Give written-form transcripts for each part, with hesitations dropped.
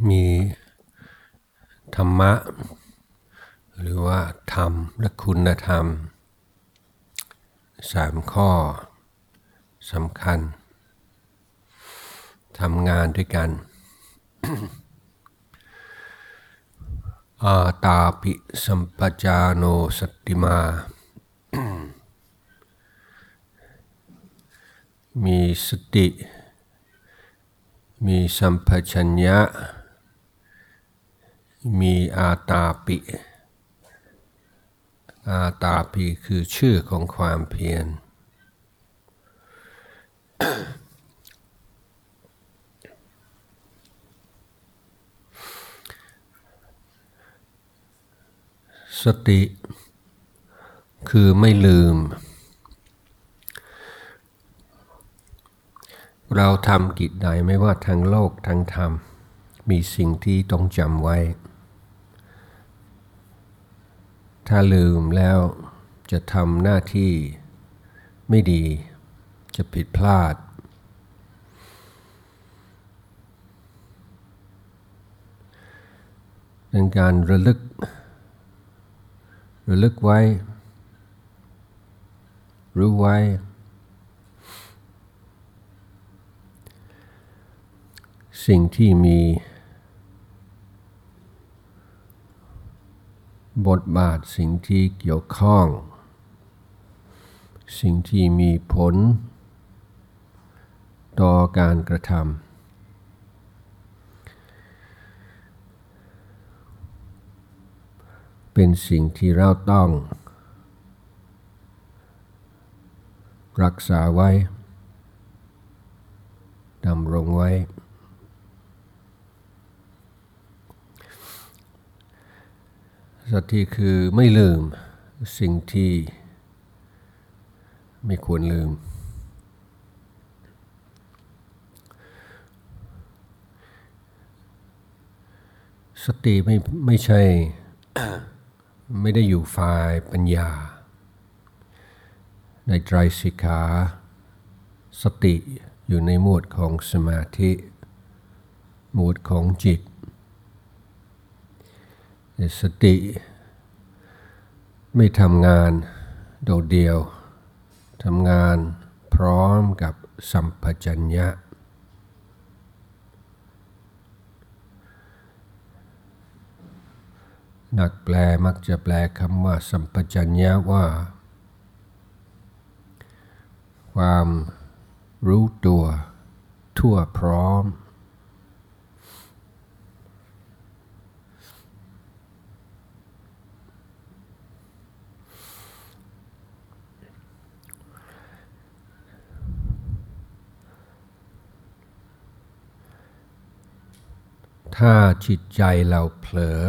มีธรรมะหรือว่าธรรมและคุณธรรม3 ข้อสำคัญทำงานด้วยกัน อาตาปิสัมปจาโนสติมา มีสติมีสัมปชัญญะมีอาตาปิคือชื่อของความเพียรสติคือไม่ลืมเราทำกิจใดไม่ว่าทางโลกทางธรรมมีสิ่งที่ต้องจำไว้ถ้าลืมแล้วจะทำหน้าที่ไม่ดีจะผิดพลาดเป็นการระลึกไว้รู้ไว้สิ่งที่มีบทบาทสิ่งที่เกี่ยวข้องสิ่งที่มีผลต่อการกระทำเป็นสิ่งที่เราต้องรักษาไว้ดำรงไว้สติคือไม่ลืมสิ่งที่ไม่ควรลืมสติไม่ใช่ ไม่ได้อยู่ฝ่ายปัญญาในไตรสิกขาสติอยู่ในหมวดของสมาธิหมวดของจิตสติไม่ทำงานโดดเดี่ยวทำงานพร้อมกับสัมปชัญญะนักแปลมักจะแปลคำว่าสัมปชัญญะว่าความรู้ตัวทั่วพร้อมถ้าจิตใจเราเผลอ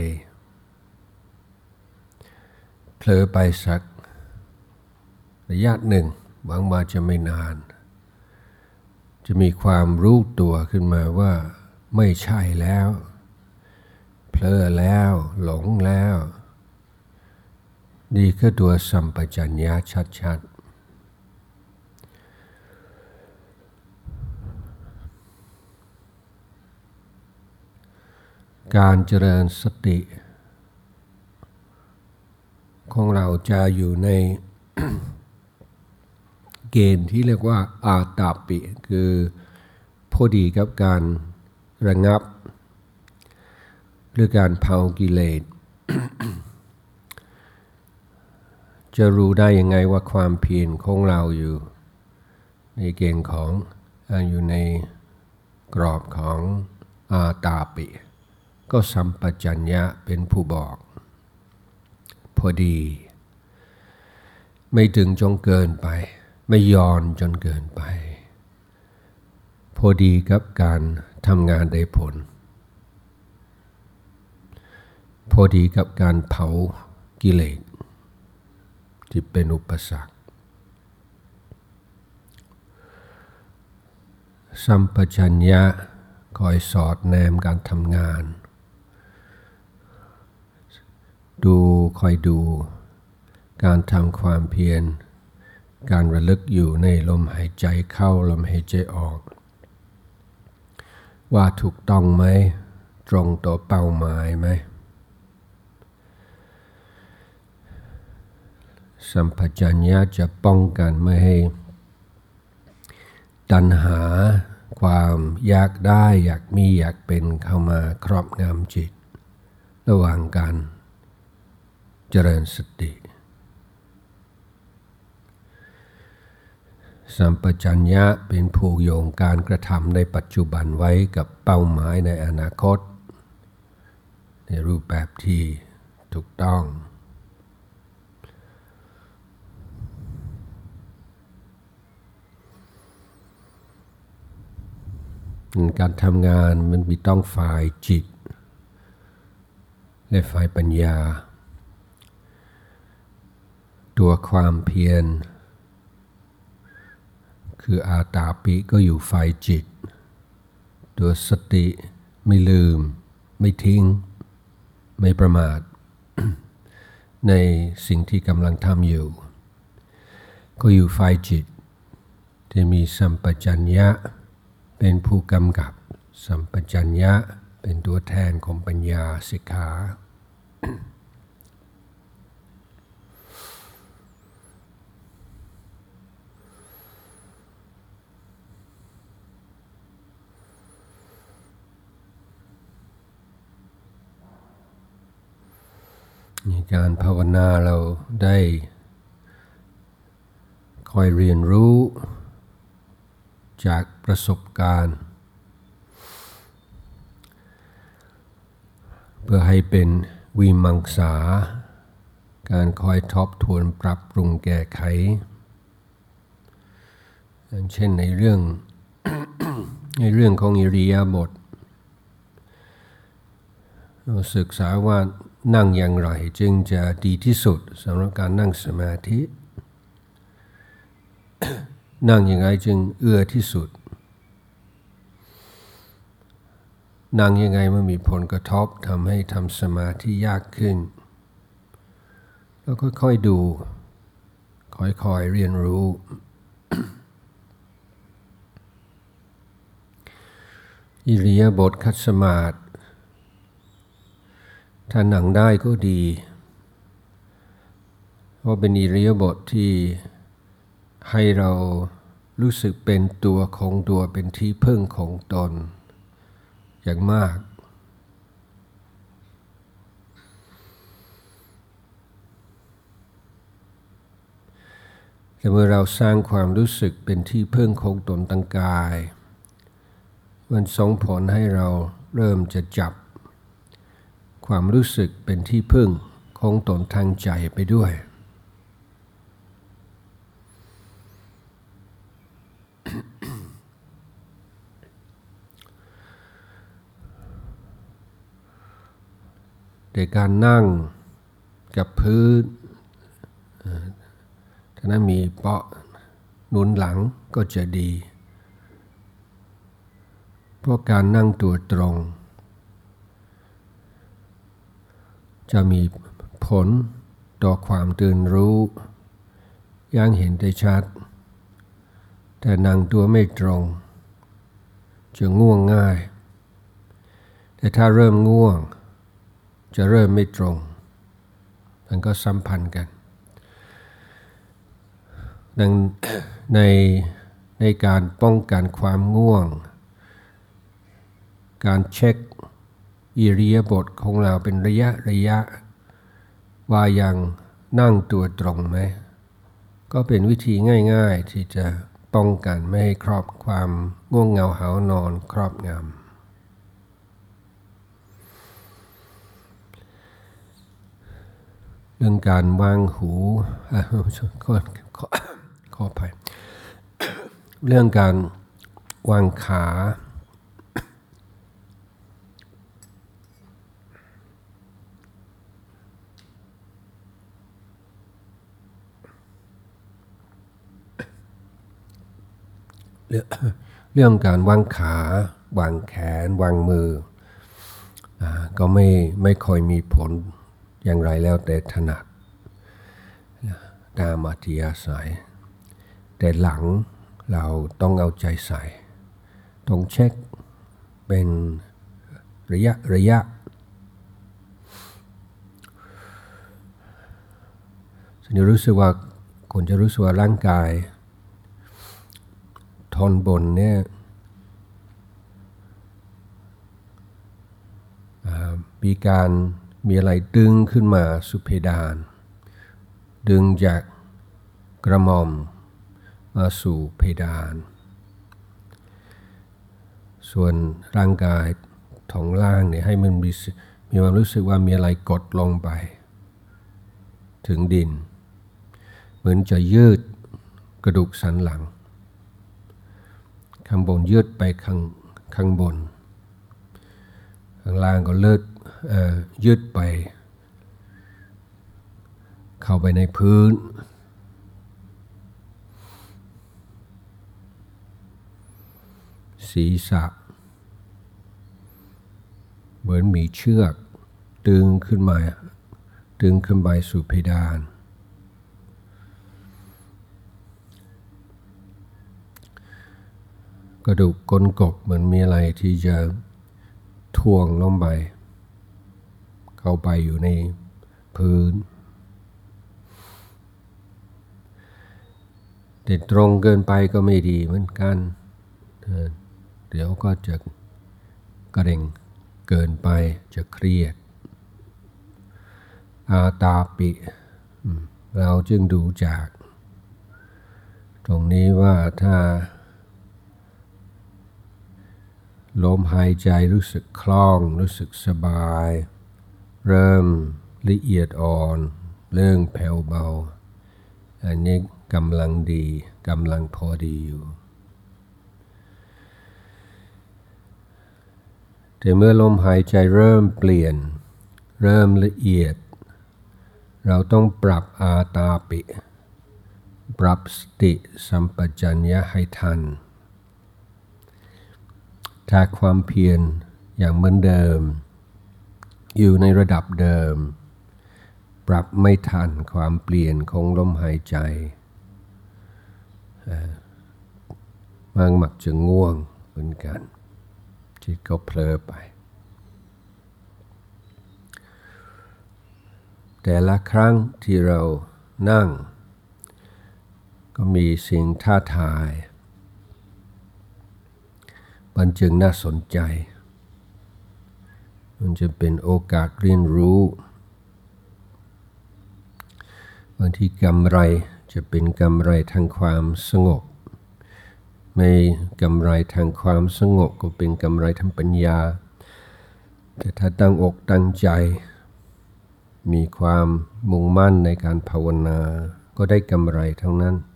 ไปสักระยะหนึ่งหวังว่าจะไม่นานจะมีความรู้ตัวขึ้นมาว่าไม่ใช่แล้วเผลอแล้วหลงแล้วนี่คือตัวสัมปชัญญะชัดๆการเจริญสติของเราจะอยู่ใน เกณฑ์ที่เรียกว่าอาตาปิคือพอดีกับการระงับหรือการเผากิเลส จะรู้ได้ยังไงว่าความเพียรของเราอยู่ในเกณฑ์ของอยู่ในกรอบของอาตาปิก็สัมปชัญญะเป็นผู้บอกพอดีไม่ถึงจนเกินไปไม่ย้อนจนเกินไปพอดีกับการทำงานได้ผลพอดีกับการเผากิเลสที่เป็นอุปสรรคสัมปชัญญะคอยสอดแนมการทำงานคอยดูการทำความเพียรการระลึกอยู่ในลมหายใจเข้าลมหายใจออกว่าถูกต้องไหมตรงต่อเป้าหมายไหมสัมปชัญญะจะป้องกันไม่ให้ตัณหาความอยากได้อยากมีอยากเป็นเข้ามาครอบงำจิตระหว่างการเจริญสติสัมปชัญญะเป็นผูกโยงการกระทำในปัจจุบันไว้กับเป้าหมายในอนาคตในรูปแบบที่ถูกต้องการทำงานมันมีต้องฝ่ายจิตและฝ่ายปัญญาตัวความเพียรคืออาตาปิก็อยู่ฝ่ายจิตตัวสติไม่ลืมไม่ทิ้งไม่ประมาท ในสิ่งที่กำลังทำอยู่ก็อยู่ฝ่ายจิตที่มีสัมปชัญญะเป็นผู้กำกับสัมปชัญญะเป็นตัวแทนของปัญญาสิกขาในการภาวนาเราได้คอยเรียนรู้จากประสบการณ์เพื่อให้เป็นวิมังสาการคอยทบทวนปรับปรุงแก้ไขอย่างเช่นในเรื่อง ในเรื่องของอิริยาบถเราศึกษาว่านั่งอย่างไรจึงจะดีที่สุดสำหรับการนั่งสมาธิ นั่งยังไงจึงเอื้อที่สุดนั่งยังไงมันมีผลกระทบทำให้ทำสมาธิยากขึ้นแล้วค่อยๆดูค่อยๆเรียนรู้ อิริยาบถขัดสมาธิถ้านั่งได้ก็ดีเพราะเป็นอิริยาบถที่ให้เรารู้สึกเป็นตัวของตัวเป็นที่พึ่งของตนอย่างมากแต่เมื่อเราสร้างความรู้สึกเป็นที่พึ่งของตนทางกายมันส่งผลให้เราเริ่มจะจับความรู้สึกเป็นที่พึ่งของตนทางใจไปด้วยในการนั่งกับพื้นถ้านั้นมีเบาะหนุนหลังก็จะดีเพราะการนั่งตัวตรงจะมีผลต่อความตื่นรู้อย่างเห็นได้ชัดแต่นั่งตัวไม่ตรงจะง่วงง่ายแต่ถ้าเริ่มง่วงจะเริ่มไม่ตรงมันก็สัมพันธ์กันดังในการป้องกันความง่วงการเช็คอิริยาบถของเราเป็นระยะว่ายังนั่งตัวตรงไหมก็เป็นวิธีง่ายๆที่จะป้องกันไม่ให้ครอบความง่วงเหงาหาวนอนครอบงำเรื่องการวางหูขออภัยเรื่องการวางขาเรื่องการวางขาวางแขนวางมือก็ไม่ค่อยมีผลอย่างไรแล้วแต่ถนัดตามอัธยาศัยแต่หลังเราต้องเอาใจใส่ต้องเช็คเป็นระยะจะรู้สึกว่าคนจะรู้สึกว่าร่างกายท่อนบนเนี่ยมีอะไรดึงขึ้นมาสู่เพดานดึงจากกระหม่อมมาสู่เพดานส่วนร่างกายท้องล่างเนี่ยให้มันมีความรู้สึกว่ามีอะไรกดลงไปถึงดินเหมือนจะยืดกระดูกสันหลังข้างบนยืดไปข้างบนข้างล่างก็ยืดไปเข้าไปในพื้นศีรษะเหมือนมีเชือกดึงขึ้นไปสู่เพดานกระดูกก้นกบเหมือนมีอะไรที่จะถ่วงลงไปเข้าไปอยู่ในพื้นแต่ตรงเกินไปก็ไม่ดีเหมือนกันเดี๋ยวก็จะกระเร่งเกินไปจะเครียดอาตาปิเราจึงดูจากตรงนี้ว่าถ้าลมหายใจรู้สึกคล่องรู้สึกสบายเริ่มละเอียดอ่อนเริ่มแผ่วเบาอันนี้กำลังดีกำลังพอดีอยู่แต่เมื่อลมหายใจเริ่มเปลี่ยนเริ่มละเอียดเราต้องปรับอาตาปิปรับสติสัมปชัญญะให้ทันถ้าความเพียรอย่างเหมือนเดิมอยู่ในระดับเดิมปรับไม่ทันความเปลี่ยนของลมหายใจมักจะง่วงเหมือนกันจิตก็เผลอไปแต่ละครั้งที่เรานั่งก็มีสิ่งท้าทายมันจึงน่าสนใจมันจะเป็นโอกาสเรียนรู้บางทีกำไรจะเป็นกำไรทางความสงบไม่กำไรทางความสงบก็เป็นกำไรทางปัญญาแต่ถ้าตั้งอกตั้งใจมีความมุ่งมั่นในการภาวนาก็ได้กำไรเท่านั้น